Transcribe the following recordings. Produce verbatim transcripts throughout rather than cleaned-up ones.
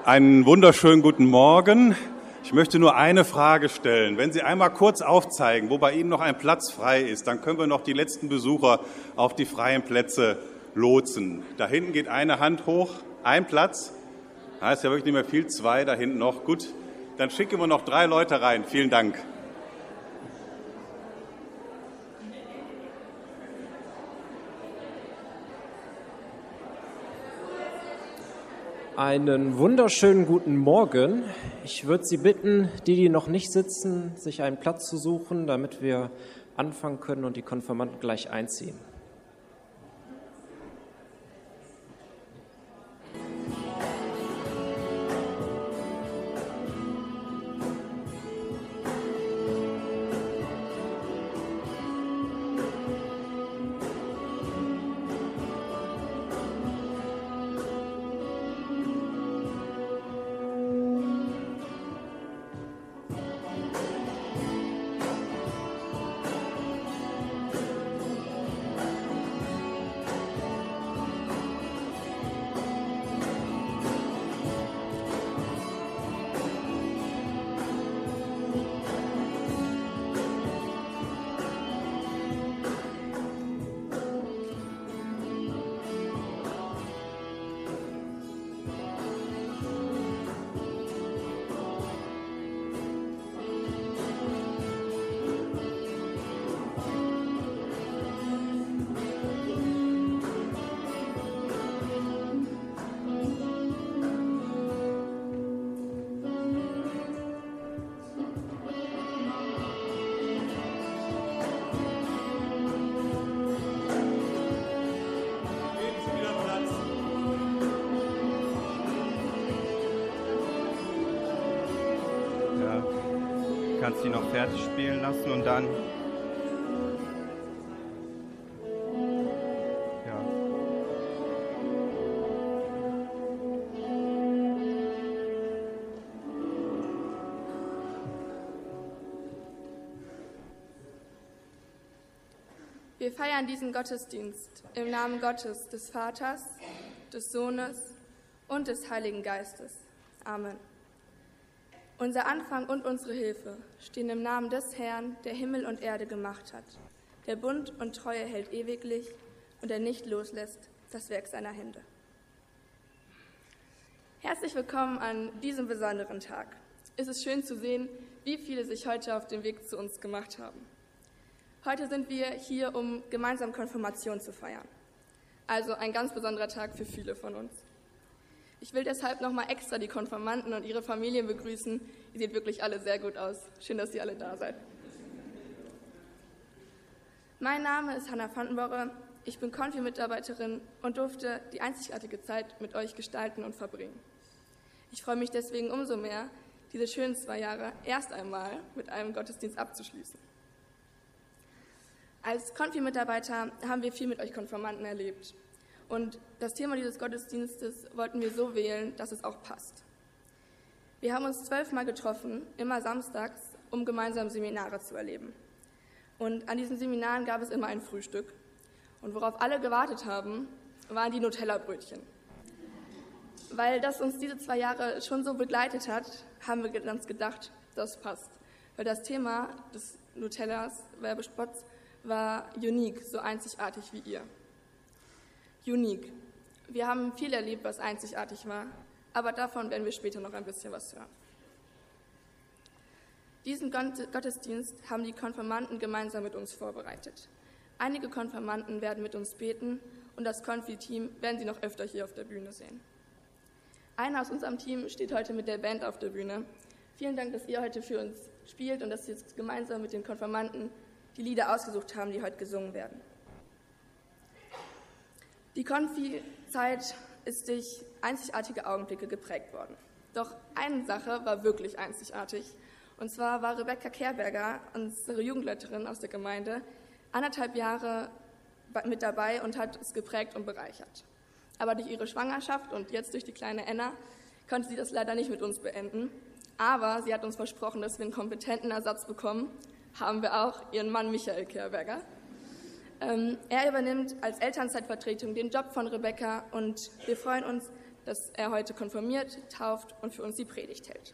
Einen wunderschönen guten Morgen. Ich möchte nur eine Frage stellen. Wenn Sie einmal kurz aufzeigen, wo bei Ihnen noch ein Platz frei ist, dann können wir noch die letzten Besucher auf die freien Plätze lotsen. Da hinten geht eine Hand hoch. Ein Platz. Da ist ja wirklich nicht mehr viel. Zwei, da hinten noch. Gut, dann schicken wir noch drei Leute rein. Vielen Dank. Einen wunderschönen guten Morgen. Ich würde Sie bitten, die, die noch nicht sitzen, sich einen Platz zu suchen, damit wir anfangen können und die Konfirmanden gleich einziehen. Kannst die noch fertig spielen lassen und dann ja. Wir feiern diesen Gottesdienst im Namen Gottes, des Vaters, des Sohnes und des Heiligen Geistes. Amen. Unser Anfang und unsere Hilfe stehen im Namen des Herrn, der Himmel und Erde gemacht hat, der Bund und Treue hält ewiglich und der nicht loslässt das Werk seiner Hände. Herzlich willkommen an diesem besonderen Tag. Es ist schön zu sehen, wie viele sich heute auf den Weg zu uns gemacht haben. Heute sind wir hier, um gemeinsam Konfirmation zu feiern. Also ein ganz besonderer Tag für viele von uns. Ich will deshalb nochmal extra die Konfirmanden und ihre Familien begrüßen. Ihr seht wirklich alle sehr gut aus. Schön, dass ihr alle da seid. Mein Name ist Hanna Vandenborre. Ich bin Konfi-Mitarbeiterin und durfte die einzigartige Zeit mit euch gestalten und verbringen. Ich freue mich deswegen umso mehr, diese schönen zwei Jahre erst einmal mit einem Gottesdienst abzuschließen. Als Konfi-Mitarbeiter haben wir viel mit euch Konfirmanden erlebt. Und das Thema dieses Gottesdienstes wollten wir so wählen, dass es auch passt. Wir haben uns zwölfmal getroffen, immer samstags, um gemeinsam Seminare zu erleben. Und an diesen Seminaren gab es immer ein Frühstück. Und worauf alle gewartet haben, waren die Nutella-Brötchen. Weil das uns diese zwei Jahre schon so begleitet hat, haben wir uns gedacht, das passt. Weil das Thema des Nutellas, Werbespots, war unique, so einzigartig wie ihr. Unique. Wir haben viel erlebt, was einzigartig war, aber davon werden wir später noch ein bisschen was hören. Diesen Gottesdienst haben die Konfirmanden gemeinsam mit uns vorbereitet. Einige Konfirmanden werden mit uns beten und das Konfi-Team werden Sie noch öfter hier auf der Bühne sehen. Einer aus unserem Team steht heute mit der Band auf der Bühne. Vielen Dank, dass ihr heute für uns spielt und dass Sie jetzt gemeinsam mit den Konfirmanden die Lieder ausgesucht haben, die heute gesungen werden. Die Konfi-Zeit ist durch einzigartige Augenblicke geprägt worden. Doch eine Sache war wirklich einzigartig. Und zwar war Rebecca Kehrberger, unsere Jugendleiterin aus der Gemeinde, anderthalb Jahre mit dabei und hat es geprägt und bereichert. Aber durch ihre Schwangerschaft und jetzt durch die kleine Enna konnte sie das leider nicht mit uns beenden. Aber sie hat uns versprochen, dass wir einen kompetenten Ersatz bekommen. Haben wir auch, ihren Mann Michael Kehrberger. Ähm, er übernimmt als Elternzeitvertretung den Job von Rebecca und wir freuen uns, dass er heute konfirmiert, tauft und für uns die Predigt hält.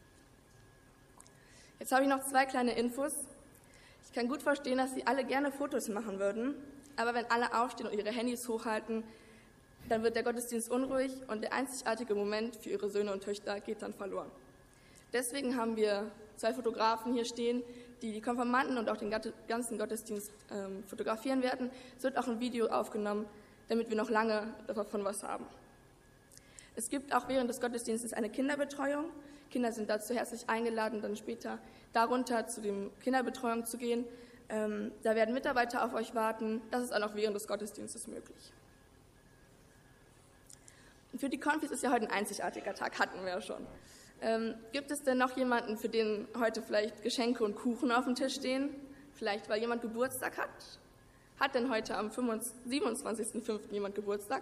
Jetzt habe ich noch zwei kleine Infos. Ich kann gut verstehen, dass Sie alle gerne Fotos machen würden, aber wenn alle aufstehen und ihre Handys hochhalten, dann wird der Gottesdienst unruhig und der einzigartige Moment für Ihre Söhne und Töchter geht dann verloren. Deswegen haben wir zwei Fotografen hier stehen, die die Konfirmanden und auch den ganzen Gottesdienst ähm, fotografieren werden. Es wird auch ein Video aufgenommen, damit wir noch lange davon was haben. Es gibt auch während des Gottesdienstes eine Kinderbetreuung. Kinder sind dazu herzlich eingeladen, dann später darunter zu der Kinderbetreuung zu gehen. Ähm, da werden Mitarbeiter auf euch warten. Das ist auch noch während des Gottesdienstes möglich. Und für die Konfis ist ja heute ein einzigartiger Tag, hatten wir ja schon. Ähm, gibt es denn noch jemanden, für den heute vielleicht Geschenke und Kuchen auf dem Tisch stehen? Vielleicht, weil jemand Geburtstag hat? Hat denn heute am siebenundzwanzigsten fünften jemand Geburtstag?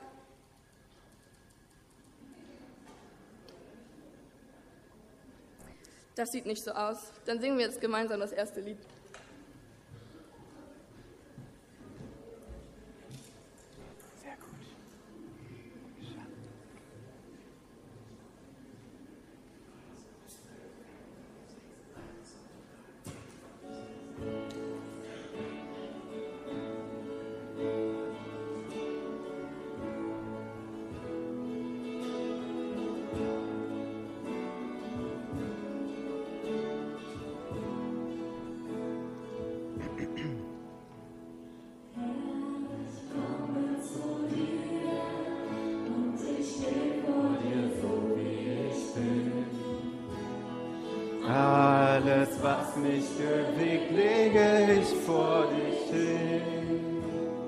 Das sieht nicht so aus. Dann singen wir jetzt gemeinsam das erste Lied. Sehr gut. Alles, was mich bewegt, lege ich vor dich hin.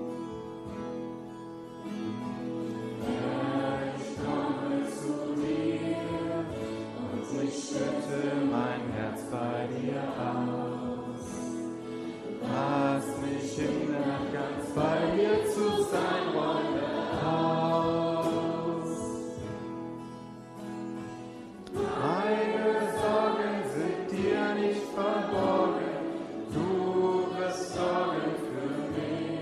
Herr, ich komme zu dir und ich schütte mein Herz bei dir aus. Was mich hindert, ganz bei dir zu sein, räume aus. Meine Sorgen sind dir nicht verborgen, du wirst sorgen für mich.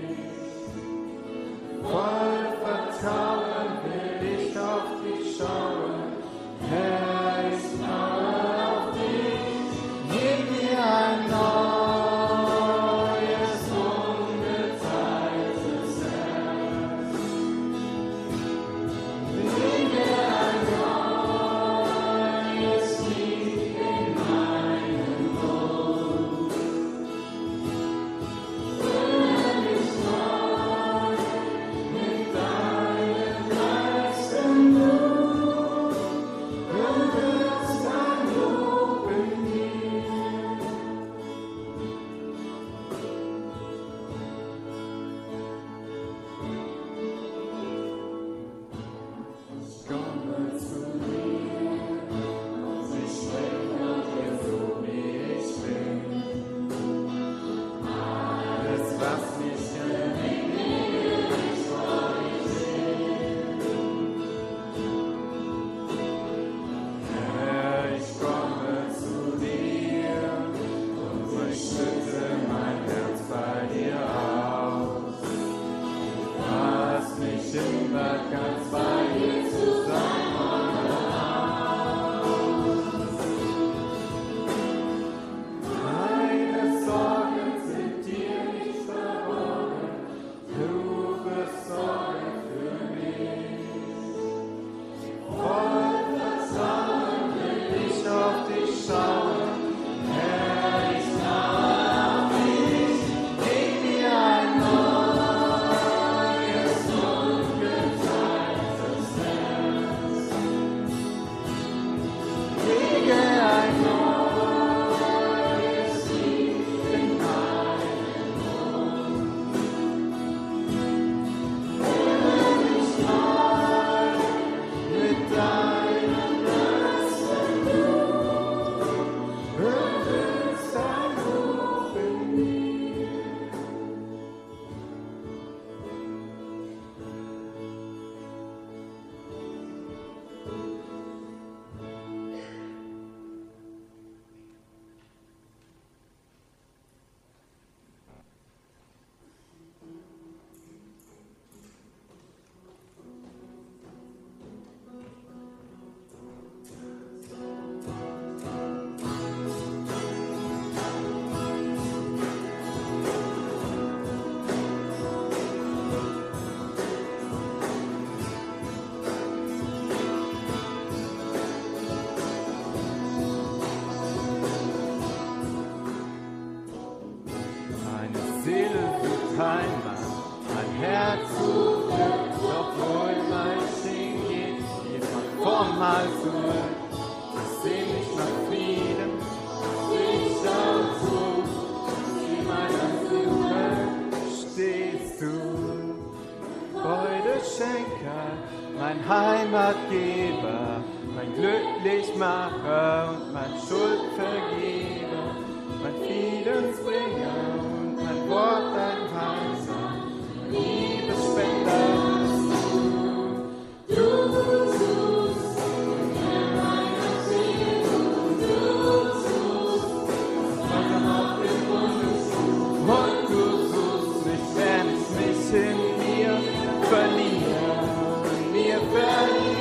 komm mal zurück. Ich seh mich nach Frieden, ich schau zu, in meiner Suche stehst du. Freudeschenker, mein Heimatgeber, mein Glücklichmacher und mein Schuldvergeber, mein Friedensbringer und mein Wort, dein Weiser, mein Liebesspender bist du. Du suchst in meiner Seele, du suchst was am auf dem Boden sucht, und du suchst mich, wenn ich mich in mir verliere, in mir verliere.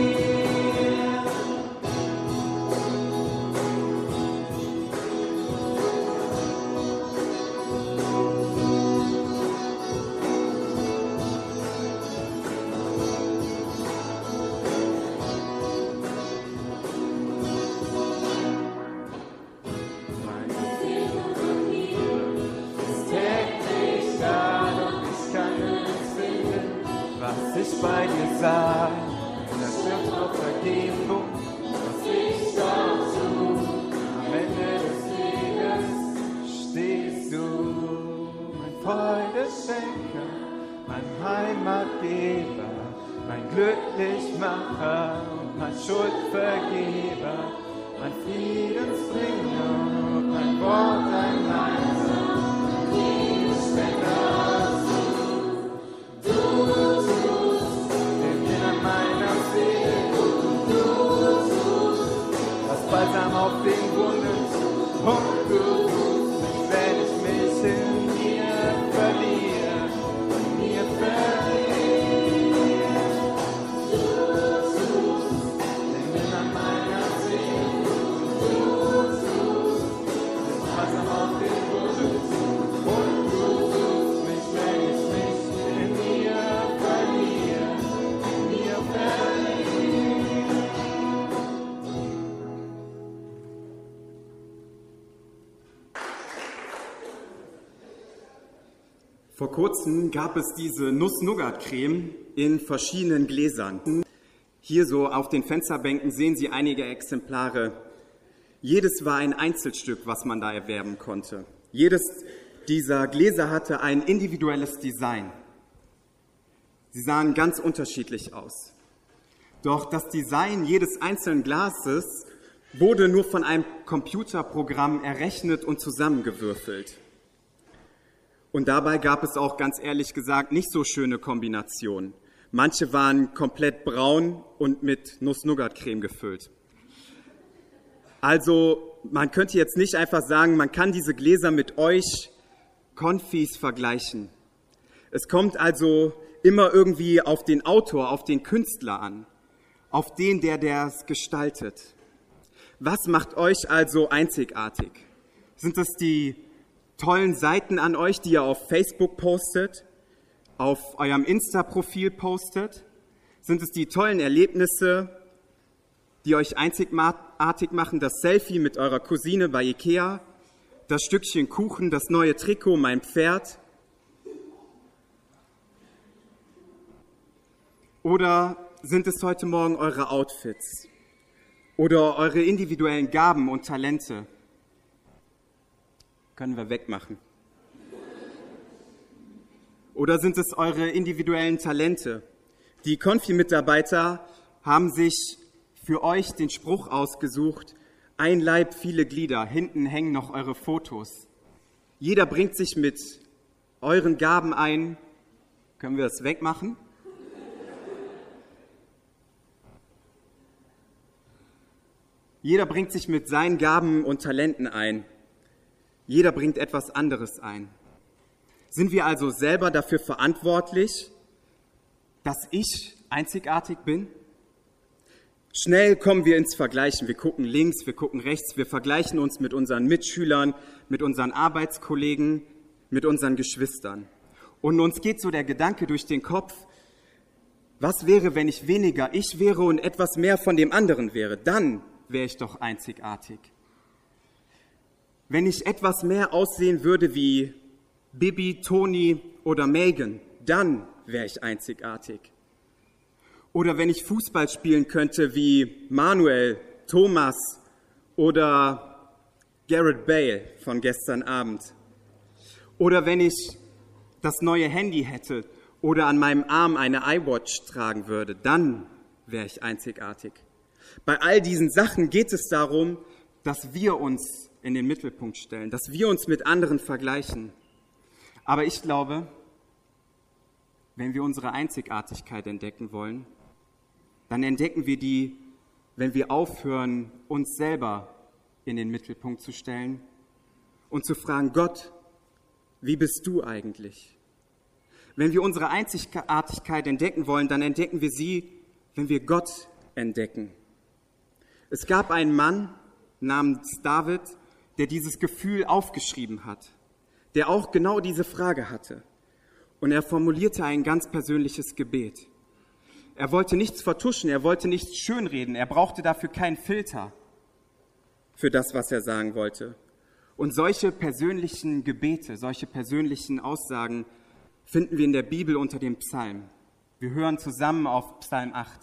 Bei dir sein, das wird noch Vergebung, was ich auch tu. Am Ende des Weges stehst du, mein Freudeschenker, mein Heimatgeber, mein Glücklichmacher und mein Schuldvergeber, mein Friedensbringer und mein Wort, ein Leiser, mein Liebesspender. Balsam auf den Wunden, und du suchst mich, wenn ich mich in mir verliere, in mir verliere. Du suchst den Wind an meiner Seele, du suchst das Balsam auf den Wunden, und du suchst mich, wenn ich mich in mir verliere, in mir verliere. Vor kurzem gab es diese Nuss-Nougat-Creme in verschiedenen Gläsern. Hier so auf den Fensterbänken sehen Sie einige Exemplare. Jedes war ein Einzelstück, was man da erwerben konnte. Jedes dieser Gläser hatte ein individuelles Design. Sie sahen ganz unterschiedlich aus. Doch das Design jedes einzelnen Glases wurde nur von einem Computerprogramm errechnet und zusammengewürfelt. Und dabei gab es auch, ganz ehrlich gesagt, nicht so schöne Kombinationen. Manche waren komplett braun und mit Nuss-Nougat-Creme gefüllt. Also, man könnte jetzt nicht einfach sagen, man kann diese Gläser mit euch Konfis vergleichen. Es kommt also immer irgendwie auf den Autor, auf den Künstler an, auf den, der das gestaltet. Was macht euch also einzigartig? Sind es die tollen Seiten an euch, die ihr auf Facebook postet, auf eurem Insta-Profil postet? Sind es die tollen Erlebnisse, die euch einzigartig machen, das Selfie mit eurer Cousine bei Ikea, das Stückchen Kuchen, das neue Trikot, mein Pferd? Oder sind es heute Morgen eure Outfits oder eure individuellen Gaben und Talente? Können wir wegmachen. Oder sind es eure individuellen Talente? Die Konfi-Mitarbeiter haben sich für euch den Spruch ausgesucht: ein Leib, viele Glieder, hinten hängen noch eure Fotos. Jeder bringt sich mit euren Gaben ein. Können wir das wegmachen? Jeder bringt sich mit seinen Gaben und Talenten ein. Jeder bringt etwas anderes ein. Sind wir also selber dafür verantwortlich, dass ich einzigartig bin? Schnell kommen wir ins Vergleichen. Wir gucken links, wir gucken rechts, wir vergleichen uns mit unseren Mitschülern, mit unseren Arbeitskollegen, mit unseren Geschwistern. Und uns geht so der Gedanke durch den Kopf: Was wäre, wenn ich weniger ich wäre und etwas mehr von dem anderen wäre? Dann wäre ich doch einzigartig. Wenn ich etwas mehr aussehen würde wie Bibi, Toni oder Megan, dann wäre ich einzigartig. Oder wenn ich Fußball spielen könnte wie Manuel, Thomas oder Gareth Bale von gestern Abend. Oder wenn ich das neue Handy hätte oder an meinem Arm eine iWatch tragen würde, dann wäre ich einzigartig. Bei all diesen Sachen geht es darum, dass wir uns in den Mittelpunkt stellen, dass wir uns mit anderen vergleichen. Aber ich glaube, wenn wir unsere Einzigartigkeit entdecken wollen, dann entdecken wir die, wenn wir aufhören, uns selber in den Mittelpunkt zu stellen und zu fragen, Gott, wie bist du eigentlich? Wenn wir unsere Einzigartigkeit entdecken wollen, dann entdecken wir sie, wenn wir Gott entdecken. Es gab einen Mann namens David, der dieses Gefühl aufgeschrieben hat, der auch genau diese Frage hatte. Und er formulierte ein ganz persönliches Gebet. Er wollte nichts vertuschen, er wollte nichts schönreden, er brauchte dafür keinen Filter für das, was er sagen wollte. Und solche persönlichen Gebete, solche persönlichen Aussagen finden wir in der Bibel unter dem Psalm. Wir hören zusammen auf Psalm acht.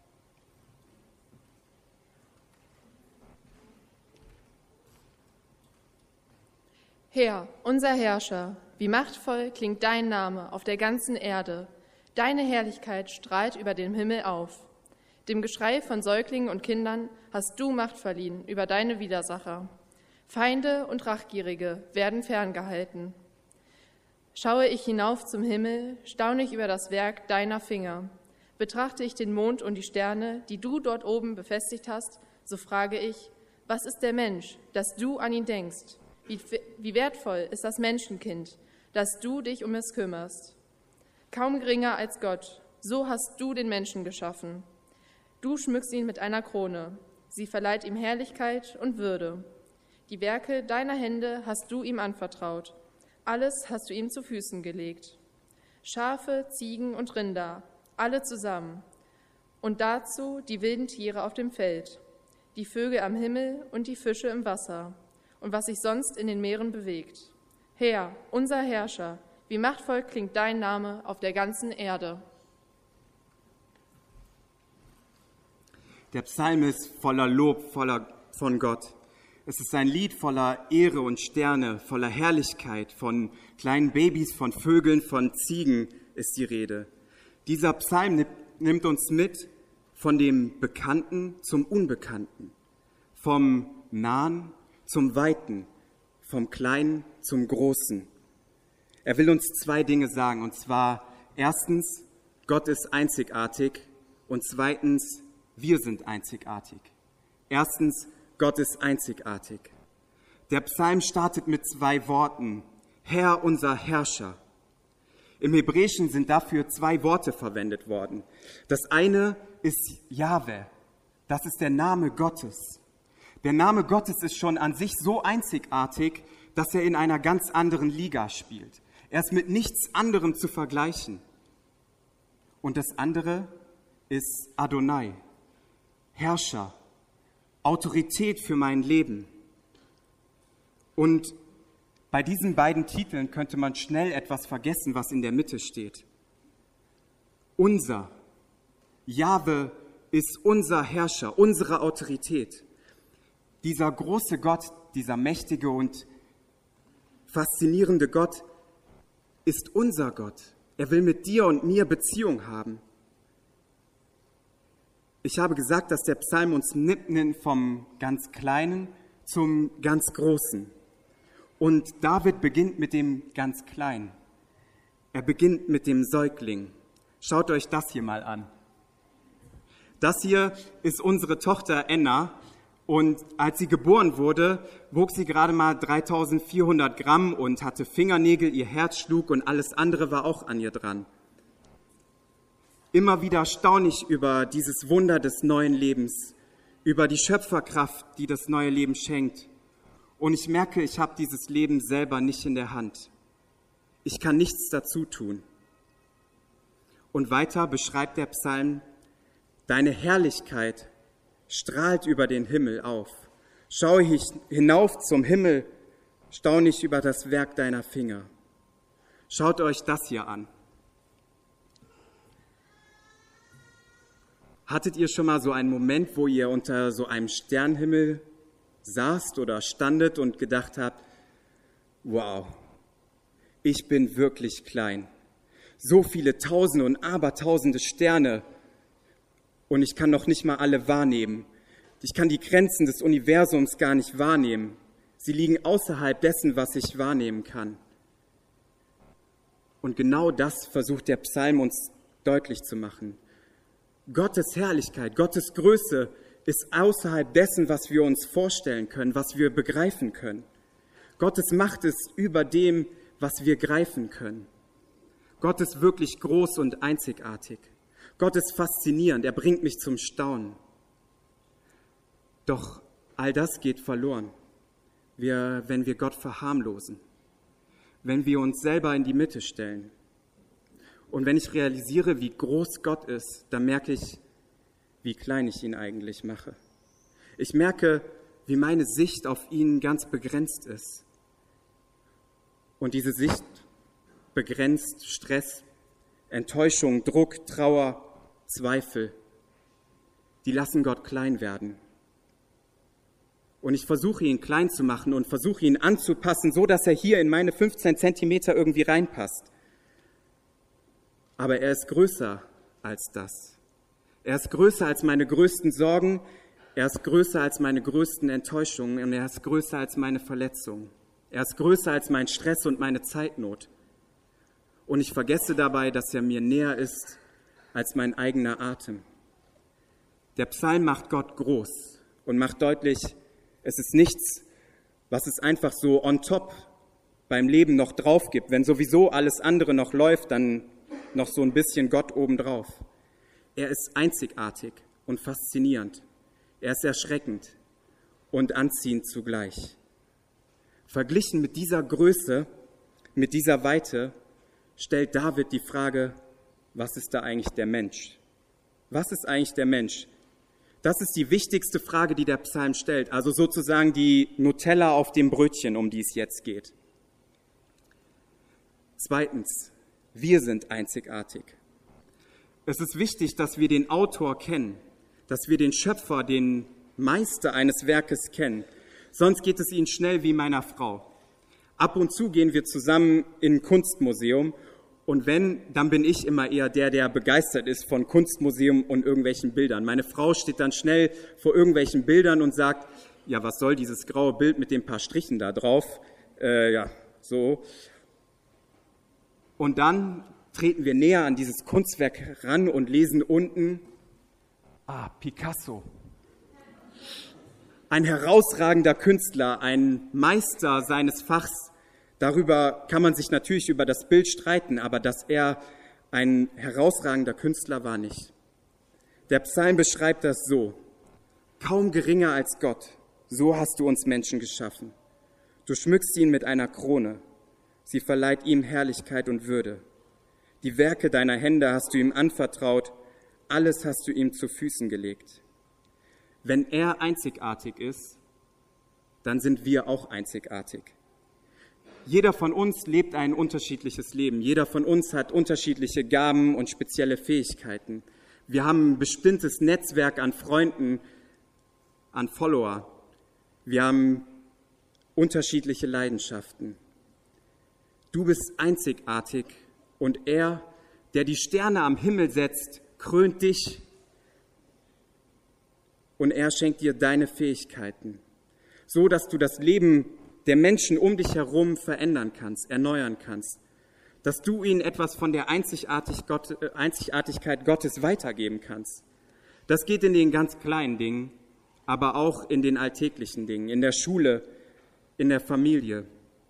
Herr, unser Herrscher, wie machtvoll klingt dein Name auf der ganzen Erde. Deine Herrlichkeit strahlt über dem Himmel auf. Dem Geschrei von Säuglingen und Kindern hast du Macht verliehen über deine Widersacher. Feinde und Rachgierige werden ferngehalten. Schaue ich hinauf zum Himmel, staune ich über das Werk deiner Finger. Betrachte ich den Mond und die Sterne, die du dort oben befestigt hast, so frage ich, was ist der Mensch, dass du an ihn denkst? Wie, wie wertvoll ist das Menschenkind, dass du dich um es kümmerst. Kaum geringer als Gott, so hast du den Menschen geschaffen. Du schmückst ihn mit einer Krone, sie verleiht ihm Herrlichkeit und Würde. Die Werke deiner Hände hast du ihm anvertraut, alles hast du ihm zu Füßen gelegt. Schafe, Ziegen und Rinder, alle zusammen. Und dazu die wilden Tiere auf dem Feld, die Vögel am Himmel und die Fische im Wasser und was sich sonst in den Meeren bewegt. Herr, unser Herrscher, wie machtvoll klingt dein Name auf der ganzen Erde. Der Psalm ist voller Lob, voller von Gott. Es ist ein Lied voller Ehre und Sterne, voller Herrlichkeit. Von kleinen Babys, von Vögeln, von Ziegen ist die Rede. Dieser Psalm nimmt uns mit von dem Bekannten zum Unbekannten, vom Nahen zum Weiten, vom Kleinen zum Großen. Er will uns zwei Dinge sagen, und zwar erstens, Gott ist einzigartig und zweitens, wir sind einzigartig. Erstens, Gott ist einzigartig. Der Psalm startet mit zwei Worten, Herr, unser Herrscher. Im Hebräischen sind dafür zwei Worte verwendet worden. Das eine ist Jahwe, das ist der Name Gottes. Der Name Gottes ist schon an sich so einzigartig, dass er in einer ganz anderen Liga spielt. Er ist mit nichts anderem zu vergleichen. Und das andere ist Adonai, Herrscher, Autorität für mein Leben. Und bei diesen beiden Titeln könnte man schnell etwas vergessen, was in der Mitte steht. Unser, Jahwe ist unser Herrscher, unsere Autorität. Dieser große Gott, dieser mächtige und faszinierende Gott ist unser Gott. Er will mit dir und mir Beziehung haben. Ich habe gesagt, dass der Psalm uns nimmt vom ganz Kleinen zum ganz Großen. Und David beginnt mit dem ganz Kleinen. Er beginnt mit dem Säugling. Schaut euch das hier mal an. Das hier ist unsere Tochter Enna. Und als sie geboren wurde, wog sie gerade mal dreitausendvierhundert Gramm und hatte Fingernägel, ihr Herz schlug und alles andere war auch an ihr dran. Immer wieder staune ich über dieses Wunder des neuen Lebens, über die Schöpferkraft, die das neue Leben schenkt. Und ich merke, ich habe dieses Leben selber nicht in der Hand. Ich kann nichts dazu tun. Und weiter beschreibt der Psalm, deine Herrlichkeit strahlt über den Himmel auf. Schaue ich hinauf zum Himmel, staune ich über das Werk deiner Finger. Schaut euch das hier an. Hattet ihr schon mal so einen Moment, wo ihr unter so einem Sternenhimmel saßt oder standet und gedacht habt, wow, ich bin wirklich klein. So viele Tausende und Abertausende Sterne und ich kann noch nicht mal alle wahrnehmen. Ich kann die Grenzen des Universums gar nicht wahrnehmen. Sie liegen außerhalb dessen, was ich wahrnehmen kann. Und genau das versucht der Psalm uns deutlich zu machen. Gottes Herrlichkeit, Gottes Größe ist außerhalb dessen, was wir uns vorstellen können, was wir begreifen können. Gottes Macht ist über dem, was wir greifen können. Gott ist wirklich groß und einzigartig. Gott ist faszinierend, er bringt mich zum Staunen. Doch all das geht verloren, wir, wenn wir Gott verharmlosen, wenn wir uns selber in die Mitte stellen. Und wenn ich realisiere, wie groß Gott ist, dann merke ich, wie klein ich ihn eigentlich mache. Ich merke, wie meine Sicht auf ihn ganz begrenzt ist. Und diese Sicht begrenzt Stress, Enttäuschung, Druck, Trauer, Zweifel. Die lassen Gott klein werden. Und ich versuche ihn klein zu machen und versuche ihn anzupassen, so dass er hier in meine fünfzehn Zentimeter irgendwie reinpasst. Aber er ist größer als das. Er ist größer als meine größten Sorgen, er ist größer als meine größten Enttäuschungen und er ist größer als meine Verletzungen. Er ist größer als mein Stress und meine Zeitnot. Und ich vergesse dabei, dass er mir näher ist als mein eigener Atem. Der Psalm macht Gott groß und macht deutlich, es ist nichts, was es einfach so on top beim Leben noch drauf gibt. Wenn sowieso alles andere noch läuft, dann noch so ein bisschen Gott obendrauf. Er ist einzigartig und faszinierend. Er ist erschreckend und anziehend zugleich. Verglichen mit dieser Größe, mit dieser Weite, stellt David die Frage, was ist da eigentlich der Mensch? Was ist eigentlich der Mensch? Das ist die wichtigste Frage, die der Psalm stellt, also sozusagen die Nutella auf dem Brötchen, um die es jetzt geht. Zweitens, wir sind einzigartig. Es ist wichtig, dass wir den Autor kennen, dass wir den Schöpfer, den Meister eines Werkes kennen. Sonst geht es Ihnen schnell wie meiner Frau. Ab und zu gehen wir zusammen in ein Kunstmuseum und wenn, dann bin ich immer eher der, der begeistert ist von Kunstmuseum und irgendwelchen Bildern. Meine Frau steht dann schnell vor irgendwelchen Bildern und sagt, ja, was soll dieses graue Bild mit den paar Strichen da drauf? Äh, ja, so. Und dann treten wir näher an dieses Kunstwerk ran und lesen unten, ah, Picasso. Ein herausragender Künstler, ein Meister seines Fachs. Darüber kann man sich natürlich über das Bild streiten, aber dass er ein herausragender Künstler war nicht. Der Psalm beschreibt das so: Kaum geringer als Gott, so hast du uns Menschen geschaffen. Du schmückst ihn mit einer Krone, sie verleiht ihm Herrlichkeit und Würde. Die Werke deiner Hände hast du ihm anvertraut, alles hast du ihm zu Füßen gelegt. Wenn er einzigartig ist, dann sind wir auch einzigartig. Jeder von uns lebt ein unterschiedliches Leben. Jeder von uns hat unterschiedliche Gaben und spezielle Fähigkeiten. Wir haben ein bestimmtes Netzwerk an Freunden, an Follower. Wir haben unterschiedliche Leidenschaften. Du bist einzigartig und er, der die Sterne am Himmel setzt, krönt dich und er schenkt dir deine Fähigkeiten, so dass du das Leben der Menschen um dich herum verändern kannst, erneuern kannst, dass du ihnen etwas von der Einzigartig Gott, äh, Einzigartigkeit Gottes weitergeben kannst. Das geht in den ganz kleinen Dingen, aber auch in den alltäglichen Dingen, in der Schule, in der Familie.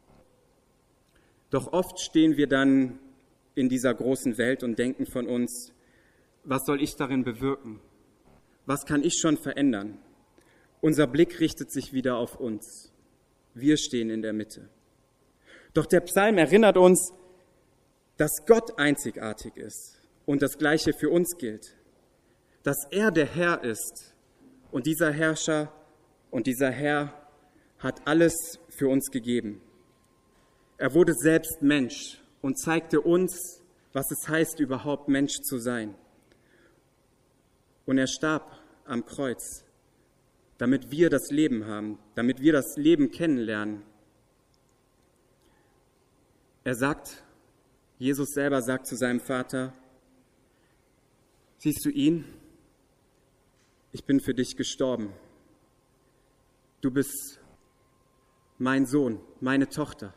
Doch oft stehen wir dann in dieser großen Welt und denken von uns, was soll ich darin bewirken? Was kann ich schon verändern? Unser Blick richtet sich wieder auf uns. Wir stehen in der Mitte. Doch der Psalm erinnert uns, dass Gott einzigartig ist und das Gleiche für uns gilt. Dass er der Herr ist und dieser Herrscher und dieser Herr hat alles für uns gegeben. Er wurde selbst Mensch und zeigte uns, was es heißt, überhaupt Mensch zu sein. Und er starb am Kreuz, damit wir das Leben haben, damit wir das Leben kennenlernen. Er sagt, Jesus selber sagt zu seinem Vater, siehst du ihn? Ich bin für dich gestorben. Du bist mein Sohn, meine Tochter.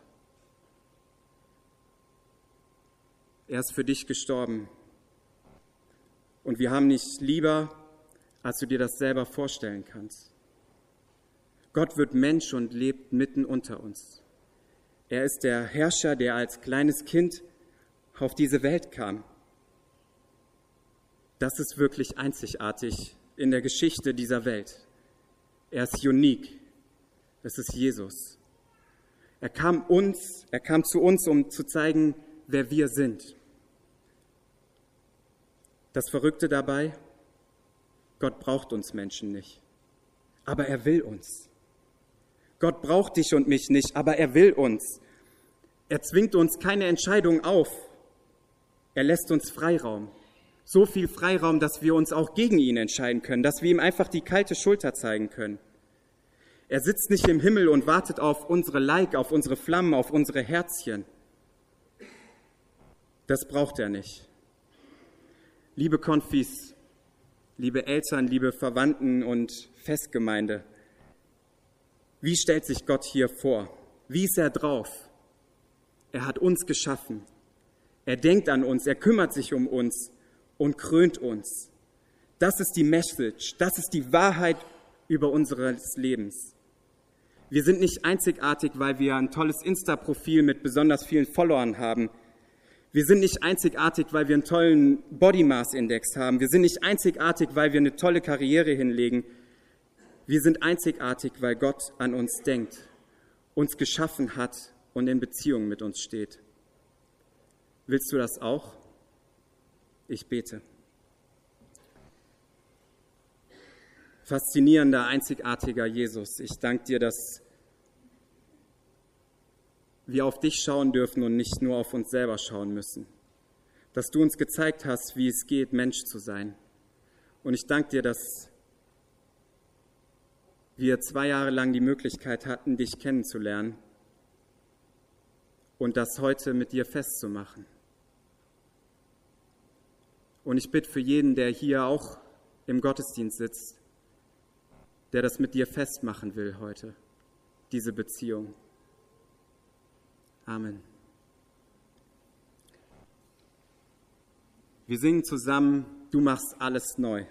Er ist für dich gestorben. Und wir haben dich lieber, als du dir das selber vorstellen kannst. Gott wird Mensch und lebt mitten unter uns. Er ist der Herrscher, der als kleines Kind auf diese Welt kam. Das ist wirklich einzigartig in der Geschichte dieser Welt. Er ist unique. Das ist Jesus. Er kam uns, er kam zu uns, um zu zeigen, wer wir sind. Das Verrückte dabei, Gott braucht uns Menschen nicht, aber er will uns. Gott braucht dich und mich nicht, aber er will uns. Er zwingt uns keine Entscheidung auf. Er lässt uns Freiraum. So viel Freiraum, dass wir uns auch gegen ihn entscheiden können, dass wir ihm einfach die kalte Schulter zeigen können. Er sitzt nicht im Himmel und wartet auf unsere Like, auf unsere Flammen, auf unsere Herzchen. Das braucht er nicht. Liebe Konfis, liebe Eltern, liebe Verwandten und Festgemeinde, wie stellt sich Gott hier vor? Wie ist er drauf? Er hat uns geschaffen. Er denkt an uns, er kümmert sich um uns und krönt uns. Das ist die Message, das ist die Wahrheit über unseres Lebens. Wir sind nicht einzigartig, weil wir ein tolles Insta-Profil mit besonders vielen Followern haben. Wir sind nicht einzigartig, weil wir einen tollen Body-Mass-Index haben. Wir sind nicht einzigartig, weil wir eine tolle Karriere hinlegen. Wir sind einzigartig, weil Gott an uns denkt, uns geschaffen hat und in Beziehung mit uns steht. Willst du das auch? Ich bete. Faszinierender, einzigartiger Jesus, ich danke dir, dass wir auf dich schauen dürfen und nicht nur auf uns selber schauen müssen. Dass du uns gezeigt hast, wie es geht, Mensch zu sein. Und ich danke dir, dass wir zwei Jahre lang die Möglichkeit hatten, dich kennenzulernen und das heute mit dir festzumachen. Und ich bitte für jeden, der hier auch im Gottesdienst sitzt, der das mit dir festmachen will heute, diese Beziehung. Amen. Wir singen zusammen, du machst alles neu.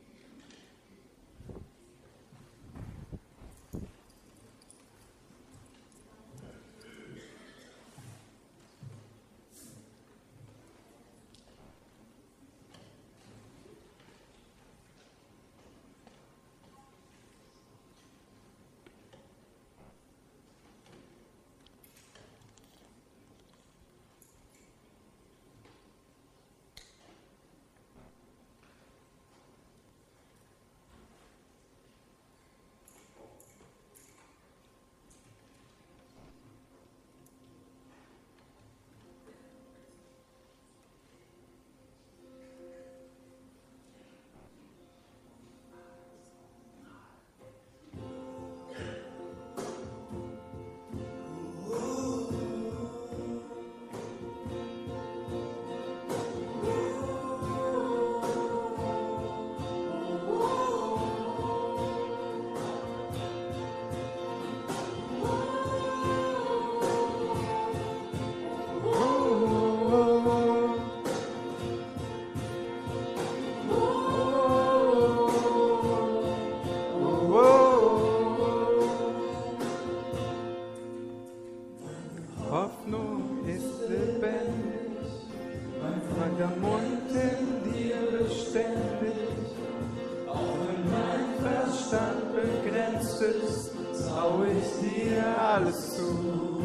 Hoffnung ist lebendig, mein der Mund in dir beständig. Auch wenn mein Verstand begrenzt ist, trau ich dir alles zu.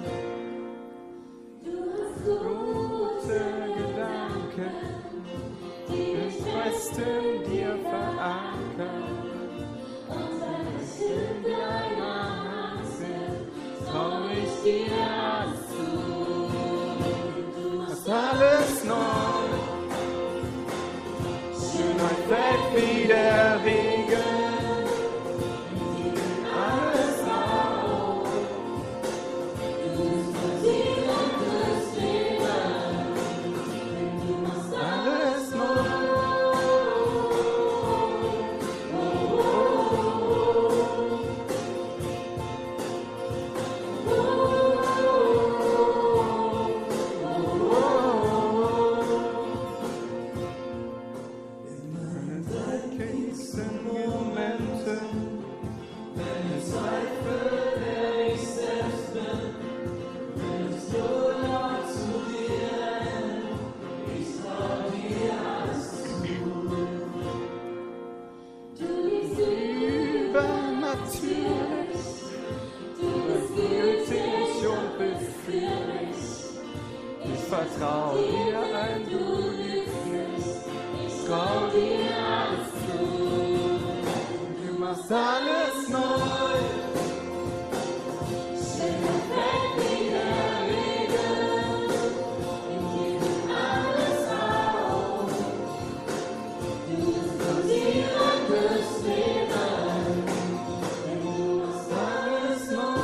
Du hast gute Gedanken, die ich fest in dir verankert. Und wenn ich in deiner Hand bin, trau ich dir alles zu. Du hast alles neu, Schönheit fällt wie der Regen. Vertrau dir ein, du liebst mich, trau dir alles zu. Du machst alles neu. Schön fällt wie der Regen, in jedem alles auf. Du bist von dir und bist Leben, denn du machst alles neu.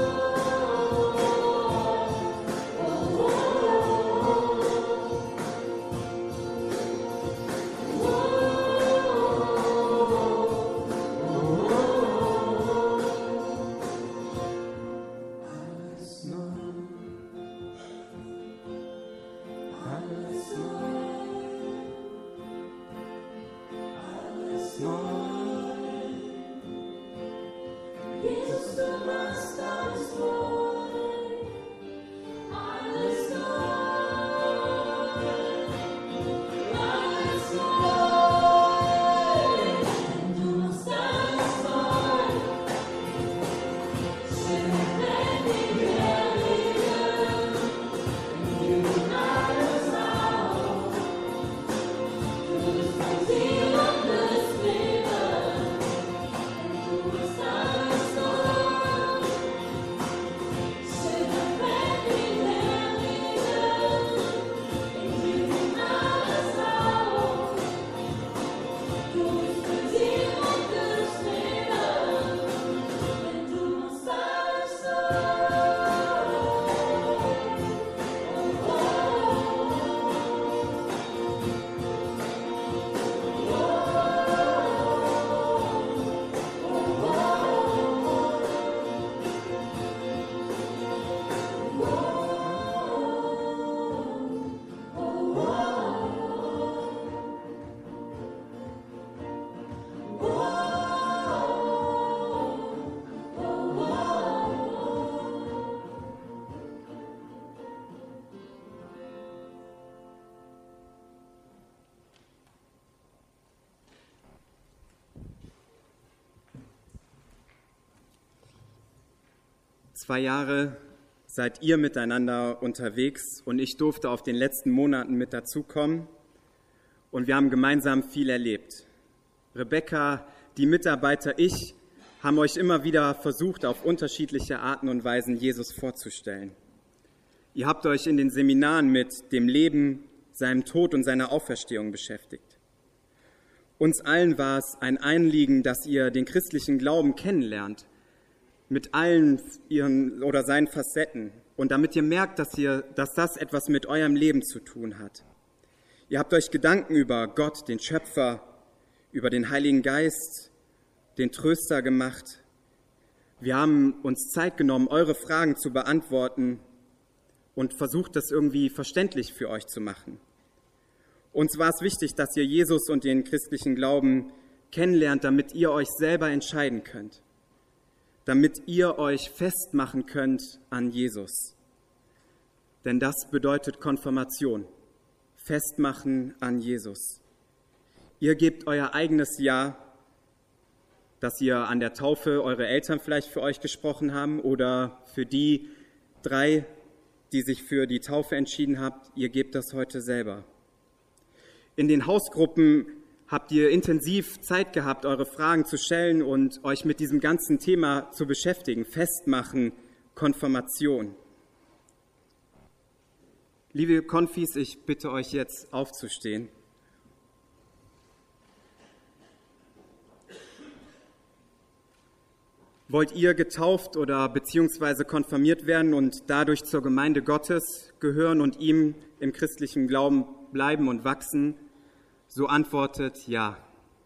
Zwei Jahre seid ihr miteinander unterwegs und ich durfte auf den letzten Monaten mit dazukommen und wir haben gemeinsam viel erlebt. Rebecca, die Mitarbeiter, ich haben euch immer wieder versucht, auf unterschiedliche Arten und Weisen Jesus vorzustellen. Ihr habt euch in den Seminaren mit dem Leben, seinem Tod und seiner Auferstehung beschäftigt. Uns allen war es ein Anliegen, dass ihr den christlichen Glauben kennenlernt, mit allen ihren oder seinen Facetten und damit ihr merkt, dass, ihr, dass das etwas mit eurem Leben zu tun hat. Ihr habt euch Gedanken über Gott, den Schöpfer, über den Heiligen Geist, den Tröster gemacht. Wir haben uns Zeit genommen, eure Fragen zu beantworten und versucht, das irgendwie verständlich für euch zu machen. Uns war es wichtig, dass ihr Jesus und den christlichen Glauben kennenlernt, damit ihr euch selber entscheiden könnt, damit ihr euch festmachen könnt an Jesus. Denn das bedeutet Konfirmation, festmachen an Jesus. Ihr gebt euer eigenes Ja, dass ihr an der Taufe eure Eltern vielleicht für euch gesprochen haben oder für die drei, die sich für die Taufe entschieden habt, ihr gebt das heute selber. In den Hausgruppen habt ihr intensiv Zeit gehabt, eure Fragen zu stellen und euch mit diesem ganzen Thema zu beschäftigen. Festmachen, Konfirmation. Liebe Konfis, ich bitte euch jetzt aufzustehen. Wollt ihr getauft oder beziehungsweise konfirmiert werden und dadurch zur Gemeinde Gottes gehören und ihm im christlichen Glauben bleiben und wachsen? So antwortet ja.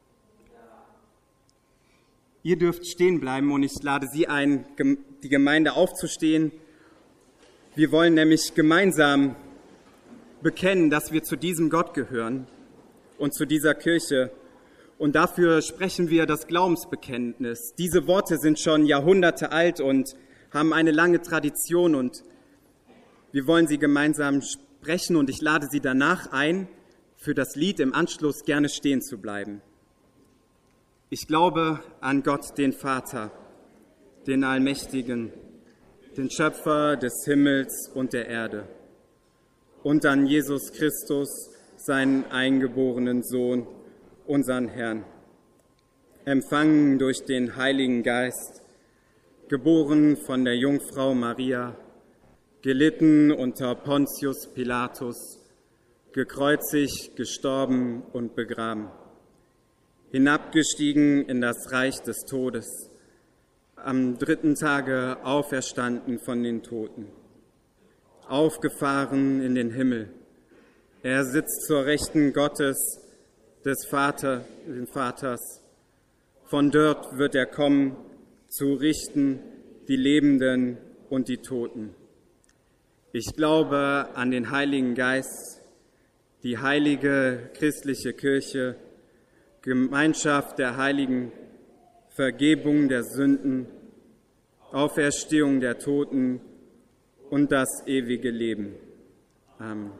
Ihr dürft stehen bleiben und ich lade Sie ein, die Gemeinde aufzustehen. Wir wollen nämlich gemeinsam bekennen, dass wir zu diesem Gott gehören und zu dieser Kirche. Und dafür sprechen wir das Glaubensbekenntnis. Diese Worte sind schon Jahrhunderte alt und haben eine lange Tradition und wir wollen sie gemeinsam sprechen und ich lade Sie danach ein, für das Lied im Anschluss gerne stehen zu bleiben. Ich glaube an Gott, den Vater, den Allmächtigen, den Schöpfer des Himmels und der Erde und an Jesus Christus, seinen eingeborenen Sohn, unseren Herrn, empfangen durch den Heiligen Geist, geboren von der Jungfrau Maria, gelitten unter Pontius Pilatus, gekreuzigt, gestorben und begraben, hinabgestiegen in das Reich des Todes, am dritten Tage auferstanden von den Toten, aufgefahren in den Himmel. Er sitzt zur Rechten Gottes, des Vater, den Vaters. Von dort wird er kommen, zu richten die Lebenden und die Toten. Ich glaube an den Heiligen Geist, die heilige christliche Kirche, Gemeinschaft der Heiligen, Vergebung der Sünden, Auferstehung der Toten und das ewige Leben. Amen.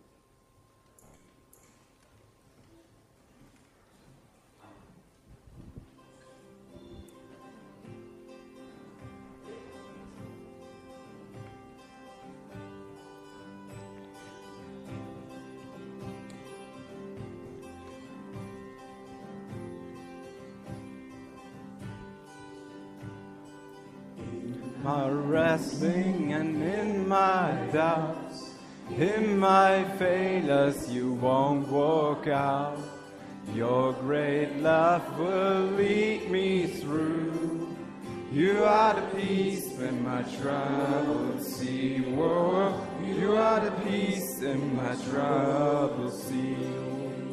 My wrestling and in my doubts, in my failures you won't walk out. Your great love will lead me through. You are the peace when my troubles seem. Whoa, you are the peace in my troubles seem.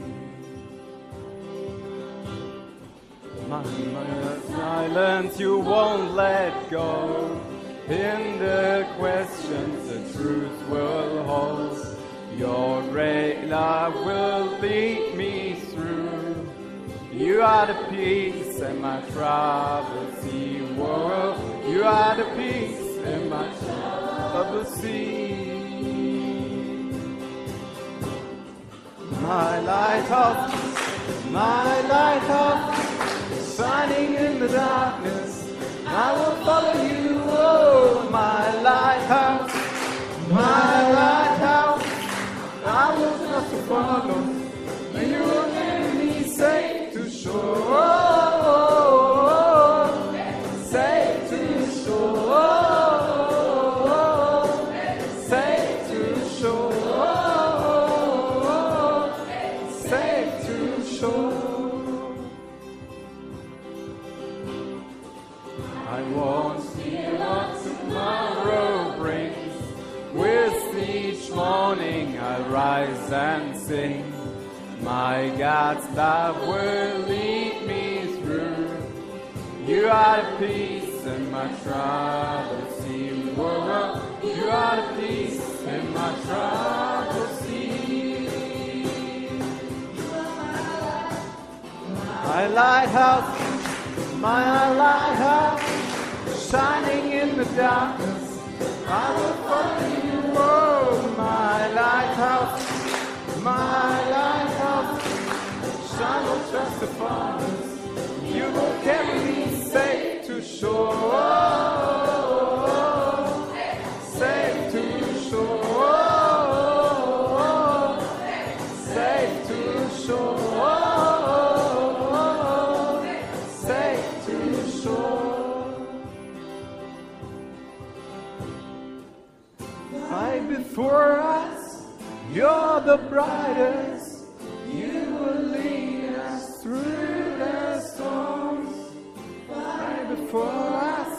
My silence you won't let go. In the questions the truth will hold. Your great love will lead me through. You are the peace in my troubled sea world. You are the peace in my troubled sea. My lighthouse, my lighthouse, shining in the darkness, I will follow you, oh, my lighthouse, my lighthouse, I will trust and follow, and you will lead me safe to shore, oh, oh, oh, safe to shore, oh, oh, oh, safe to shore, oh, oh, oh, safe to shore. I won't see what tomorrow brings. With each morning I rise and sing. My God's love will lead me through. You are the peace in my troubled sea world. You are the peace in my troubled sea. My lighthouse, my lighthouse, shining in the darkness, I will follow you, oh, my lighthouse, my lighthouse, shine will trust upon us, you will carry me safe to shore, oh, oh, oh, safe to shore, oh, oh, oh, safe to shore, oh, oh, oh, safe to shore. Right before us, you're the brightest. You will lead us through the storms. Right before us,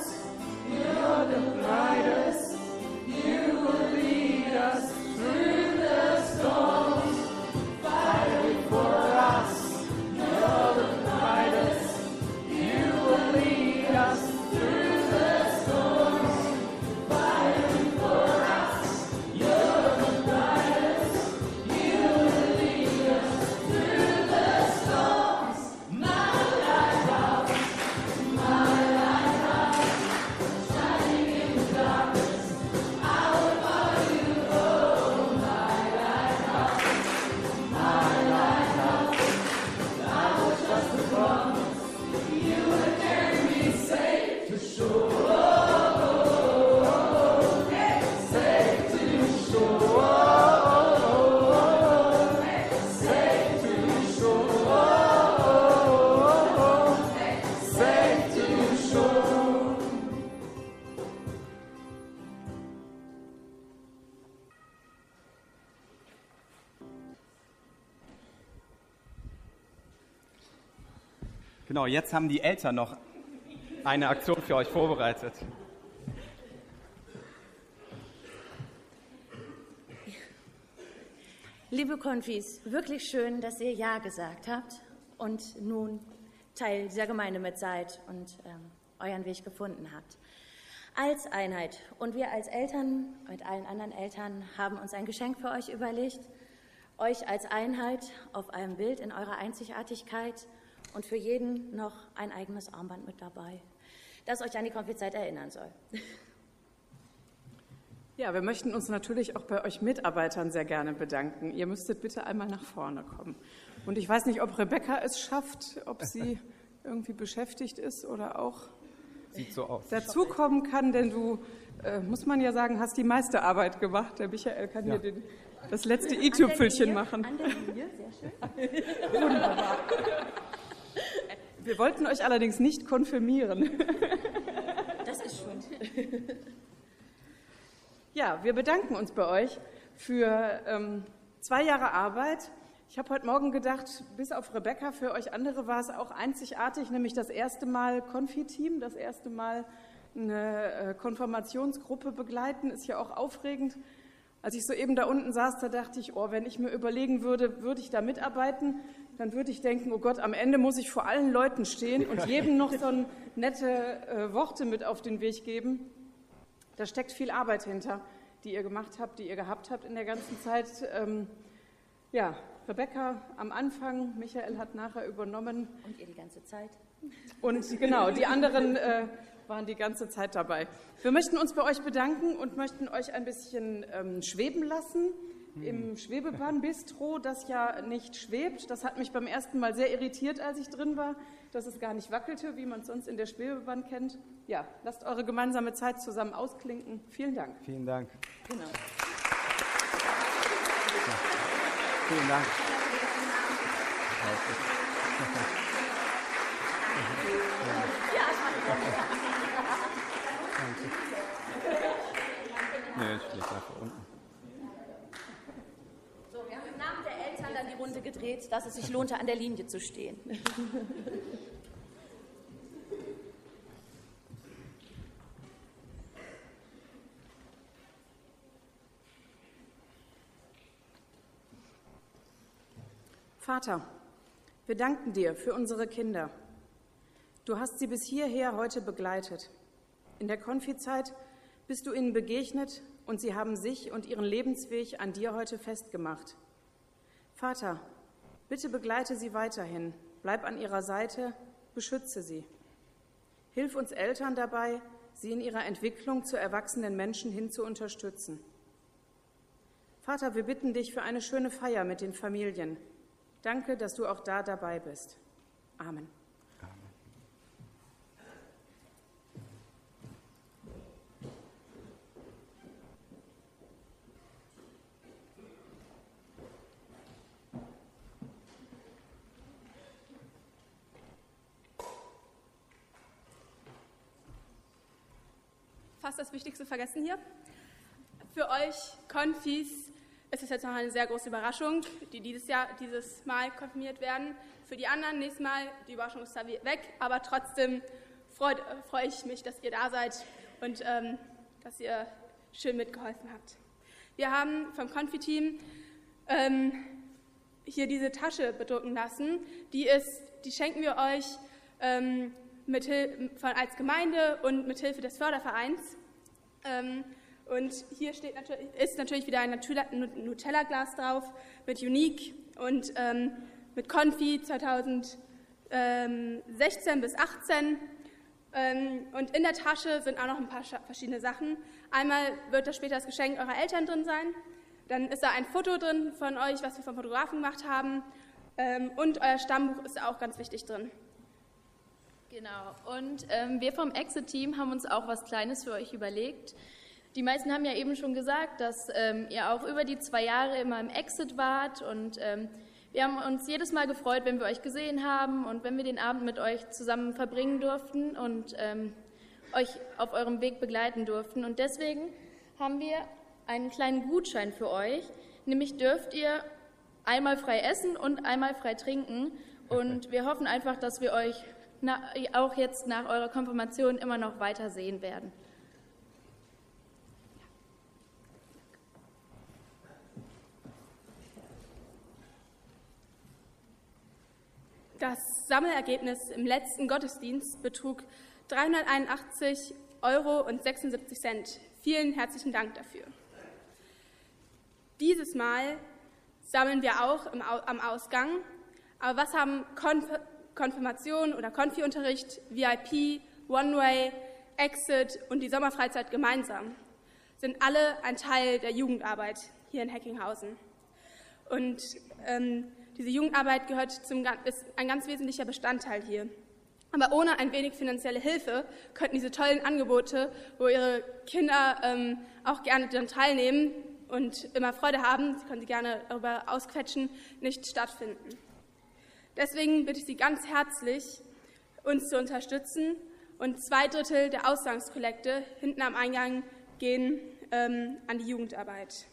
Genau, jetzt haben die Eltern noch eine Aktion für euch vorbereitet. Liebe Konfis, wirklich schön, dass ihr Ja gesagt habt und nun Teil dieser Gemeinde mit seid und ähm, euren Weg gefunden habt. Als Einheit und wir als Eltern mit allen anderen Eltern haben uns ein Geschenk für euch überlegt, euch als Einheit auf einem Bild in eurer Einzigartigkeit und für jeden noch ein eigenes Armband mit dabei, das euch an die Konfizeit erinnern soll. Ja, wir möchten uns natürlich auch bei euch Mitarbeitern sehr gerne bedanken. Ihr müsstet bitte einmal nach vorne kommen. Und ich weiß nicht, ob Rebecca es schafft, ob sie irgendwie beschäftigt ist oder auch Sieht so aus. dazukommen kann, denn du, äh, muss man ja sagen, hast die meiste Arbeit gemacht. Der Michael kann ja. hier den, das letzte i-Tüpfelchen machen. An der Linie, sehr schön. Wunderbar. Wir wollten euch allerdings nicht konfirmieren. Das ist schön. Ja, wir bedanken uns bei euch für ähm, zwei Jahre Arbeit. Ich habe heute Morgen gedacht, bis auf Rebecca, für euch andere war es auch einzigartig, nämlich das erste Mal Konfi-Team, das erste Mal eine äh, Konfirmationsgruppe begleiten, ist ja auch aufregend. Als ich so eben da unten saß, da dachte ich, oh, wenn ich mir überlegen würde, würde ich da mitarbeiten, dann würde ich denken, oh Gott, am Ende muss ich vor allen Leuten stehen und jedem noch so nette äh, Worte mit auf den Weg geben. Da steckt viel Arbeit hinter, die ihr gemacht habt, die ihr gehabt habt in der ganzen Zeit. Ähm, ja, Rebecca am Anfang, Michael hat nachher übernommen. Und ihr die ganze Zeit. Und genau, die anderen äh, waren die ganze Zeit dabei. Wir möchten uns bei euch bedanken und möchten euch ein bisschen ähm, schweben lassen im Schwebebahn-Bistro, das ja nicht schwebt. Das hat mich beim ersten Mal sehr irritiert, als ich drin war, dass es gar nicht wackelte, wie man es sonst in der Schwebebahn kennt. Ja, lasst eure gemeinsame Zeit zusammen ausklinken. Vielen Dank. Vielen Dank. Genau. Vielen Dank. Nee, ich stehe einfach unten. So, wir haben im Namen der Eltern dann die Runde gedreht, dass es sich lohnte, an der Linie zu stehen. Vater, wir danken dir für unsere Kinder. Du hast sie bis hierher heute begleitet. In der Konfizeit bist du ihnen begegnet und sie haben sich und ihren Lebensweg an dir heute festgemacht. Vater, bitte begleite sie weiterhin, bleib an ihrer Seite, beschütze sie. Hilf uns Eltern dabei, sie in ihrer Entwicklung zu erwachsenen Menschen hin zu unterstützen. Vater, wir bitten dich für eine schöne Feier mit den Familien. Danke, dass du auch da dabei bist. Amen. Fast das Wichtigste vergessen hier. Für euch Konfis ist es jetzt noch eine sehr große Überraschung, die dieses Jahr, dieses Mal konfirmiert werden. Für die anderen nächstes Mal, die Überraschung ist da weg, aber trotzdem freut, freue ich mich, dass ihr da seid und ähm, dass ihr schön mitgeholfen habt. Wir haben vom Konfi-Team ähm, hier diese Tasche bedrucken lassen. Die, ist, die schenken wir euch ähm, mit, von, als Gemeinde und mit Hilfe des Fördervereins. Ähm, Und hier steht natürlich, ist natürlich wieder ein Nutella-Glas drauf mit Unique und ähm, mit Konfi zweitausendsechzehn bis achtzehn. Ähm, und in der Tasche sind auch noch ein paar verschiedene Sachen. Einmal wird da später das Geschenk eurer Eltern drin sein. Dann ist da ein Foto drin von euch, was wir vom Fotografen gemacht haben. Ähm, und euer Stammbuch ist auch ganz wichtig drin. Genau. Und ähm, wir vom Exit-Team haben uns auch was Kleines für euch überlegt. Die meisten haben ja eben schon gesagt, dass ähm, ihr auch über die zwei Jahre immer im Exit wart und ähm, wir haben uns jedes Mal gefreut, wenn wir euch gesehen haben und wenn wir den Abend mit euch zusammen verbringen durften und ähm, euch auf eurem Weg begleiten durften. Und deswegen haben wir einen kleinen Gutschein für euch, nämlich dürft ihr einmal frei essen und einmal frei trinken und wir hoffen einfach, dass wir euch na, auch jetzt nach eurer Konfirmation immer noch weiter sehen werden. Das Sammelergebnis im letzten Gottesdienst betrug dreihunderteinundachtzig Euro und sechsundsiebzig Cent. Vielen herzlichen Dank dafür. Dieses Mal sammeln wir auch im, am Ausgang. Aber was haben Konf Konfirmation oder Konfi-Unterricht, V I P, One-Way, Exit und die Sommerfreizeit gemeinsam? Sind alle ein Teil der Jugendarbeit hier in Heckinghausen. Und ähm, diese Jugendarbeit gehört zum, ist ein ganz wesentlicher Bestandteil hier. Aber ohne ein wenig finanzielle Hilfe könnten diese tollen Angebote, wo ihre Kinder ähm, auch gerne daran teilnehmen und immer Freude haben, sie können sie gerne darüber ausquetschen, nicht stattfinden. Deswegen bitte ich Sie ganz herzlich, uns zu unterstützen. Und zwei Drittel der Ausgangskollekte hinten am Eingang gehen ähm, an die Jugendarbeit.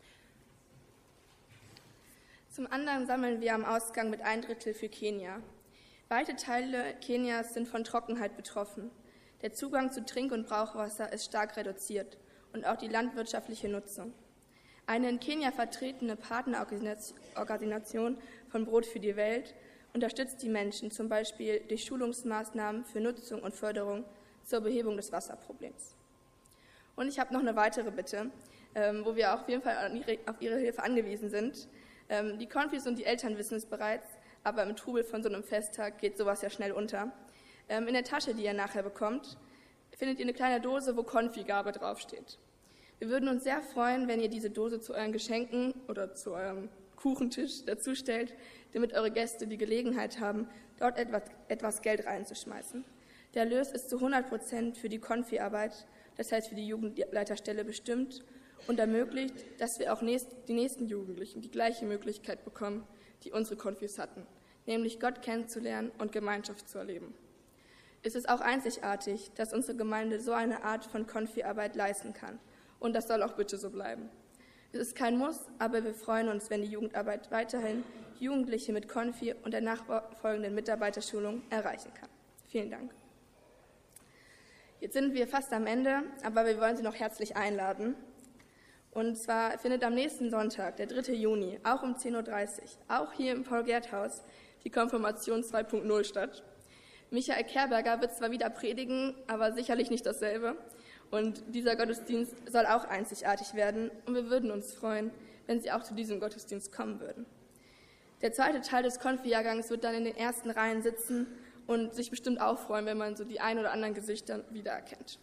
Zum anderen sammeln wir am Ausgang mit ein Drittel für Kenia. Weite Teile Kenias sind von Trockenheit betroffen. Der Zugang zu Trink- und Brauchwasser ist stark reduziert und auch die landwirtschaftliche Nutzung. Eine in Kenia vertretene Partnerorganisation von Brot für die Welt unterstützt die Menschen zum Beispiel durch Schulungsmaßnahmen für Nutzung und Förderung zur Behebung des Wasserproblems. Und ich habe noch eine weitere Bitte, wo wir auf jeden Fall auf Ihre Hilfe angewiesen sind. Die Konfis und die Eltern wissen es bereits, aber im Trubel von so einem Festtag geht sowas ja schnell unter. In der Tasche, die ihr nachher bekommt, findet ihr eine kleine Dose, wo Konfigabe draufsteht. Wir würden uns sehr freuen, wenn ihr diese Dose zu euren Geschenken oder zu eurem Kuchentisch dazustellt, damit eure Gäste die Gelegenheit haben, dort etwas, etwas Geld reinzuschmeißen. Der Erlös ist zu hundert Prozent für die Konfi-Arbeit, das heißt für die Jugendleiterstelle bestimmt, und ermöglicht, dass wir auch nächst, die nächsten Jugendlichen die gleiche Möglichkeit bekommen, die unsere Konfis hatten, nämlich Gott kennenzulernen und Gemeinschaft zu erleben. Es ist auch einzigartig, dass unsere Gemeinde so eine Art von Konfi-Arbeit leisten kann, und das soll auch bitte so bleiben. Es ist kein Muss, aber wir freuen uns, wenn die Jugendarbeit weiterhin Jugendliche mit Konfi und der nachfolgenden Mitarbeiterschulung erreichen kann. Vielen Dank. Jetzt sind wir fast am Ende, aber wir wollen Sie noch herzlich einladen. Und zwar findet am nächsten Sonntag, der dritte Juni, auch um zehn Uhr dreißig, auch hier im Paul-Gerd-Haus, die Konfirmation zwei Punkt null statt. Michael Kerberger wird zwar wieder predigen, aber sicherlich nicht dasselbe. Und dieser Gottesdienst soll auch einzigartig werden. Und wir würden uns freuen, wenn Sie auch zu diesem Gottesdienst kommen würden. Der zweite Teil des Konfi-Jahrgangs wird dann in den ersten Reihen sitzen und sich bestimmt auch freuen, wenn man so die ein oder anderen Gesichter wiedererkennt.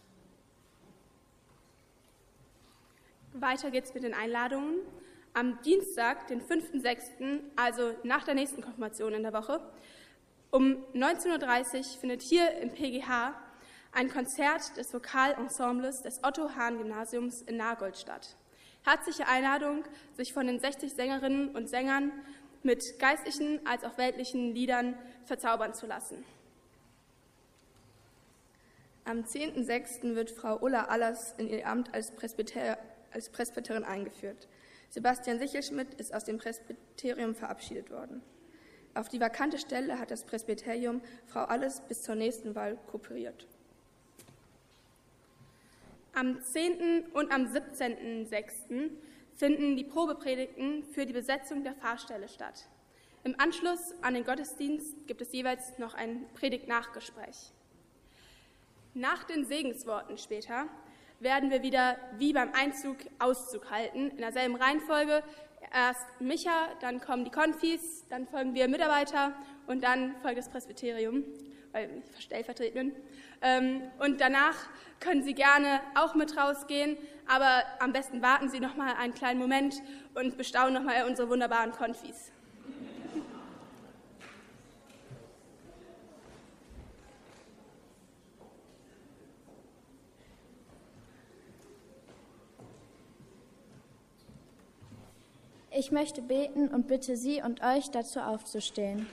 Weiter geht's mit den Einladungen. Am Dienstag, den fünften sechsten, also nach der nächsten Konfirmation in der Woche, um neunzehn Uhr dreißig findet hier im P G H ein Konzert des Vokalensembles des Otto-Hahn-Gymnasiums in Nagold statt. Herzliche Einladung, sich von den sechzig Sängerinnen und Sängern mit geistlichen als auch weltlichen Liedern verzaubern zu lassen. Am zehnten sechsten wird Frau Ulla Allers in ihr Amt als, Presbyter, als Presbyterin eingeführt. Sebastian Sichelschmidt ist aus dem Presbyterium verabschiedet worden. Auf die vakante Stelle hat das Presbyterium Frau Alles bis zur nächsten Wahl kooperiert. Am zehnten und am siebzehnten sechsten finden die Probepredigten für die Besetzung der Pfarrstelle statt. Im Anschluss an den Gottesdienst gibt es jeweils noch ein Predigt-Nachgespräch. Nach den Segensworten später werden wir wieder wie beim Einzug Auszug halten, in derselben Reihenfolge. Erst Micha, dann kommen die Konfis, dann folgen wir Mitarbeiter und dann folgt das Presbyterium, weil ich stellvertretend bin. Und danach können Sie gerne auch mit rausgehen, aber am besten warten Sie noch mal einen kleinen Moment und bestaunen noch mal unsere wunderbaren Konfis. Ich möchte beten und bitte Sie und euch dazu aufzustehen.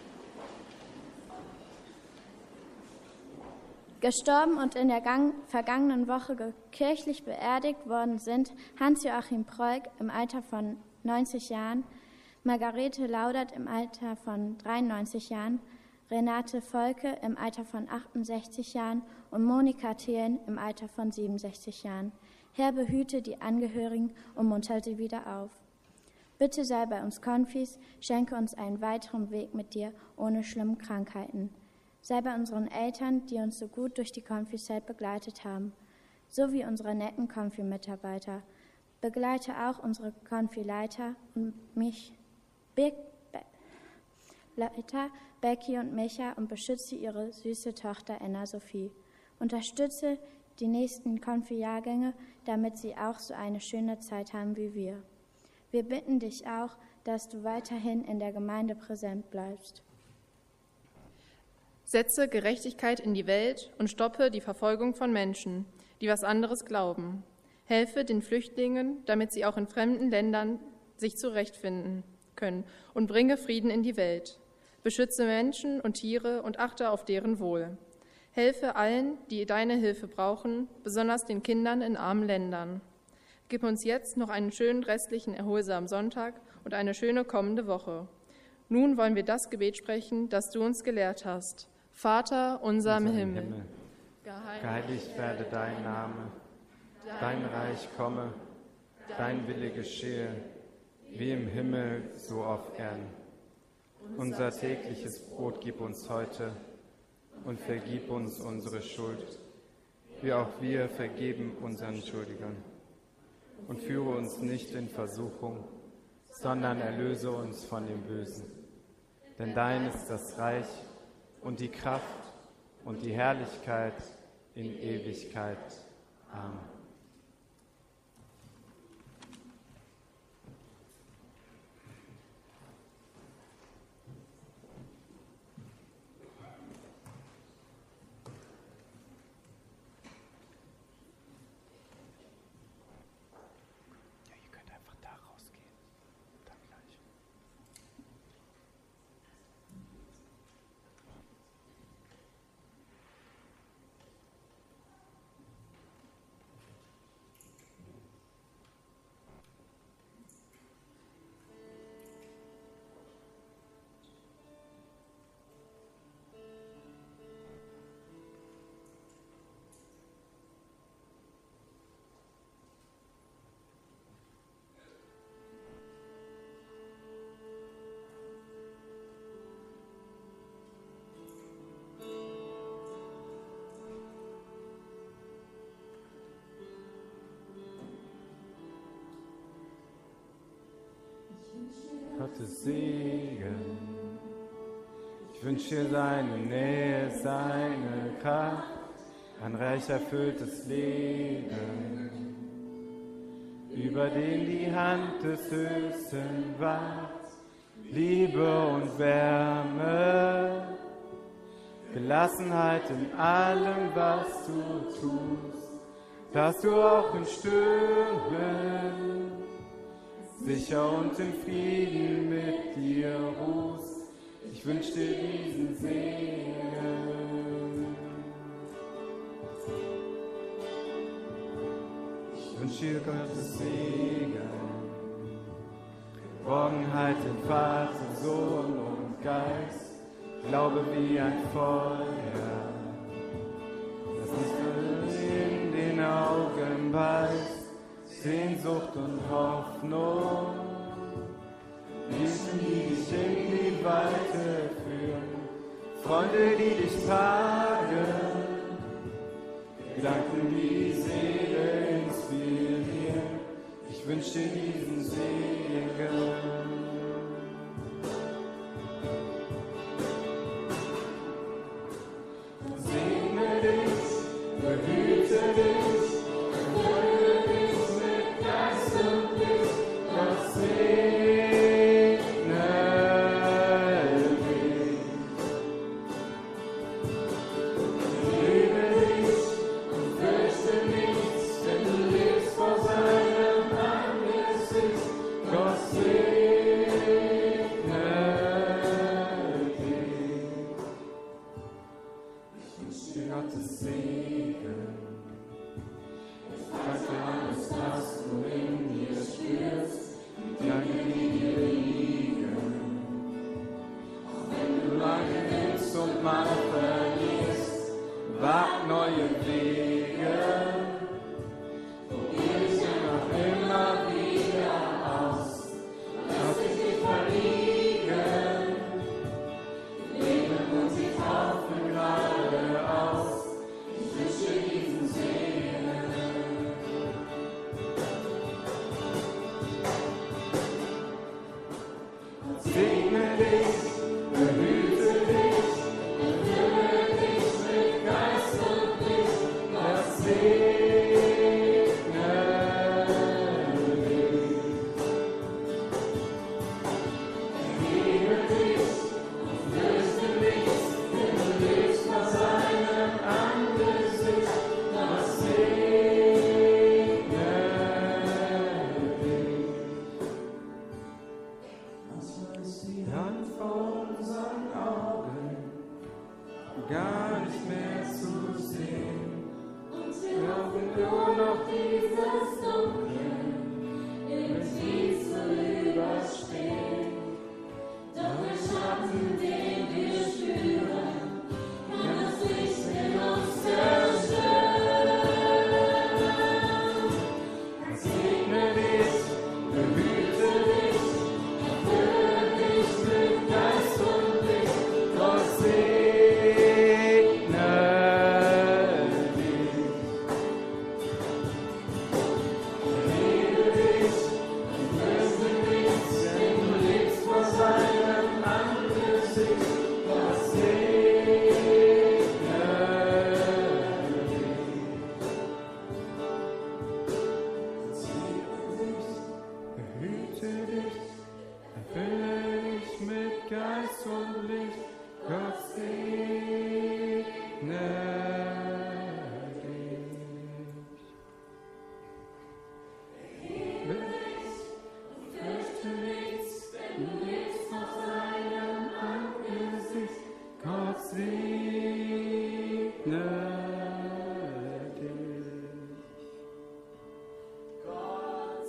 Gestorben und in der gang- vergangenen Woche kirchlich beerdigt worden sind Hans-Joachim Preuk im Alter von neunzig Jahren, Margarete Laudert im Alter von dreiundneunzig Jahren, Renate Volke im Alter von achtundsechzig Jahren und Monika Thelen im Alter von siebenundsechzig Jahren. Herr, behüte die Angehörigen und munter sie wieder auf. Bitte sei bei uns Konfis, schenke uns einen weiteren Weg mit dir ohne schlimme Krankheiten. Sei bei unseren Eltern, die uns so gut durch die Konfizeit begleitet haben, sowie unsere netten Konfi-Mitarbeiter. Begleite auch unsere Konfi-Leiter und mich, Be Be Leiter, Becky und Micha und beschütze ihre süße Tochter Anna Sophie. Unterstütze die nächsten Konfi-Jahrgänge, damit sie auch so eine schöne Zeit haben wie wir. Wir bitten dich auch, dass du weiterhin in der Gemeinde präsent bleibst. Setze Gerechtigkeit in die Welt und stoppe die Verfolgung von Menschen, die was anderes glauben. Helfe den Flüchtlingen, damit sie auch in fremden Ländern sich zurechtfinden können und bringe Frieden in die Welt. Beschütze Menschen und Tiere und achte auf deren Wohl. Helfe allen, die deine Hilfe brauchen, besonders den Kindern in armen Ländern. Gib uns jetzt noch einen schönen restlichen, erholsamen Sonntag und eine schöne kommende Woche. Nun wollen wir das Gebet sprechen, das du uns gelehrt hast. Vater unser im Himmel, Himmel. Geheiligt werde dein Name, dein Reich komme, dein Wille geschehe, wie im Himmel, so auf Erden. Unser tägliches Brot gib uns heute und vergib uns unsere Schuld, wie auch wir vergeben unseren Schuldigern. Und führe uns nicht in Versuchung, sondern erlöse uns von dem Bösen. Denn dein ist das Reich und die Kraft und die Herrlichkeit in Ewigkeit. Amen. Gottes Segen. Ich wünsche dir seine Nähe, seine Kraft, ein reich erfülltes Leben, über den die Hand des Höchsten wacht, Liebe und Wärme, Gelassenheit in allem, was du tust, dass du auch in Stürmen sicher und im Frieden mit dir ruhst. Ich wünsche dir diesen Segen. Ich wünsche dir Gottes Segen, Geborgenheit in Vater, Sohn und Geist, Glaube wie ein Feuer, das nicht in den Augen beißt, Sehnsucht und Hoffnung, Menschen, die dich in die Weite führen, Freunde, die dich tragen, Gedanken, die die Seele inspirieren. Ich wünsche dir diesen Segen. Segne dich, behüte dich, erfülle dich mit Geist und Licht, Gott segne dich. Liebe dich und fürchte nichts, denn du lebst vor seinem Angesicht, Gott segne dich. Ich wünsche dir Gottes Segen. Ich danke alles, was du in dir spürst, die Dinge, die dir liegen. Auch wenn du lange willst und mal verlierst, wagt neue Wege, probier dich einfach immer wieder aus, lass dich nicht verlieren, leben und sie taufen geradeaus, ich wünsche diesen Segen. Segne dich, behüte dich, erfülle dich mit Geist und Licht, Gott segne dich. Erhebe dich und fürchte nichts, denn du lebst vor seinem Angesicht, Gott segne dich. Manchmal ist die Hand vor unseren Augen gar nicht mehr zu sehen. Und wir hoffen nur noch dieses Dunkel irgendwie zu überstehen. Doch der Schatten, den wir spüren, kann das Licht in uns zerstören. Segne dich, behüte dich, erfülle dich mit Geist und Licht, Gott segne dich. Erhebe dich und fürchte nichts, denn du lebst vor seinem Angesicht, Gott segne dich. Behüte dich, erfülle dich mit Geist und Licht, Gott segne dich. Erhebe dich und fürchte nichts, denn du lebst vor seinem Angesicht, Gott segne dich. Gott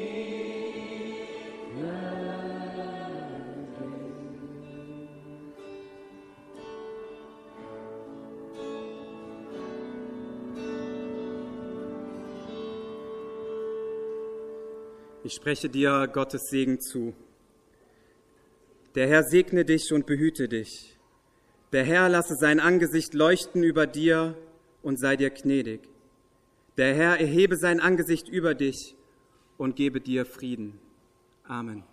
segne dich. Ich spreche dir Gottes Segen zu. Der Herr segne dich und behüte dich. Der Herr lasse sein Angesicht leuchten über dir und sei dir gnädig. Der Herr erhebe sein Angesicht über dich und gebe dir Frieden. Amen.